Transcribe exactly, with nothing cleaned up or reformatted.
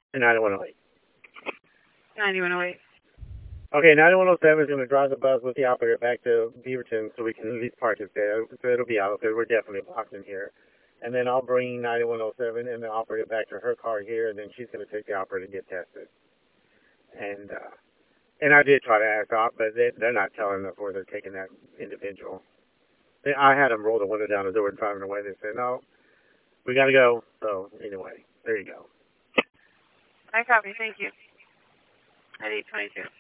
And ninety-one oh eight. ninety-one oh eight. Okay, ninety-one oh seven is going to drive the bus with the operator back to Beaverton so we can at least park it there. So it'll be out because we're definitely blocked in here. And then I'll bring ninety-one oh seven and the operator back to her car here, and then she's going to take the operator to get tested. And uh, and I did try to ask off, but they, they're not telling us where they're taking that individual. They, I had them roll the window down the door and driving away. They said, no, we got to go. So anyway, there you go. I copy. Thank you. At eight twenty-two.